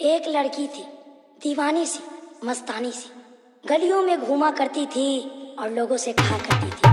एक लड़की थी, दीवानी सी, मस्तानी सी, गलियों में घूमा करती थी और लोगों से कहा करती थी।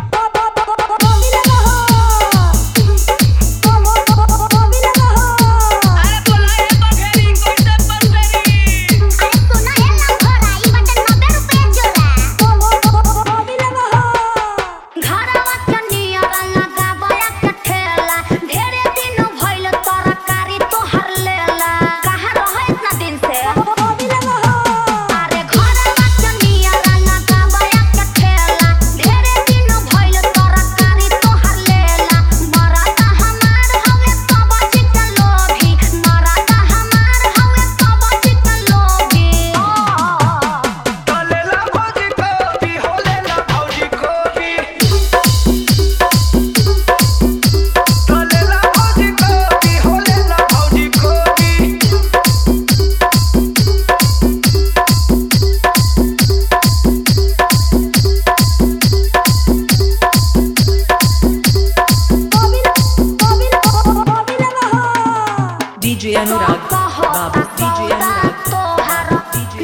DJ Anurag, Babu, DJ Anurag, DJ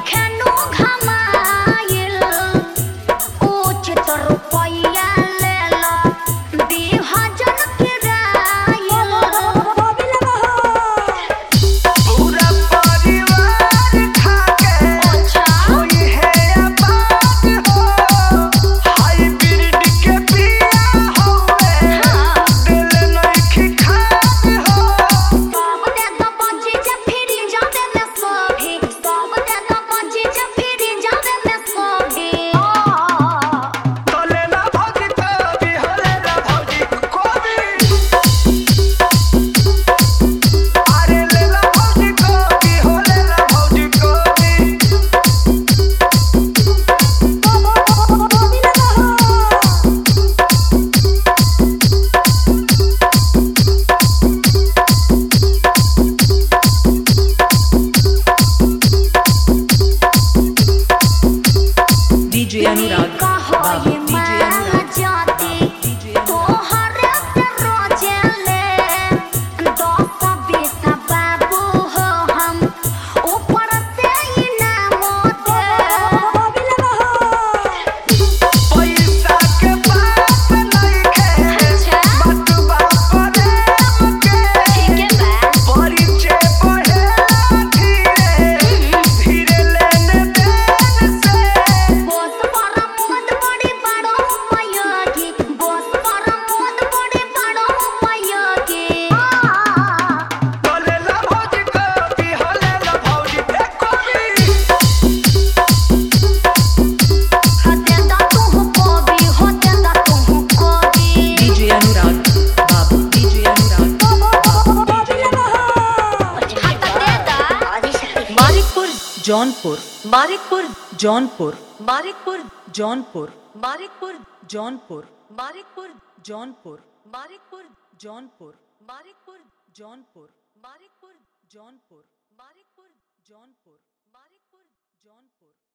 Anurag, Babu, DJ Anurag, DJ Jaunpur, Marikpur, Jaunpur, Marikpur, Jaunpur, Marikpur, Jaunpur, Marikpur, Jaunpur, Marikpur, Jaunpur, Marikpur, Jaunpur, Marikpur, Jaunpur, Marikpur, Jaunpur, Marikpur, Jaunpur.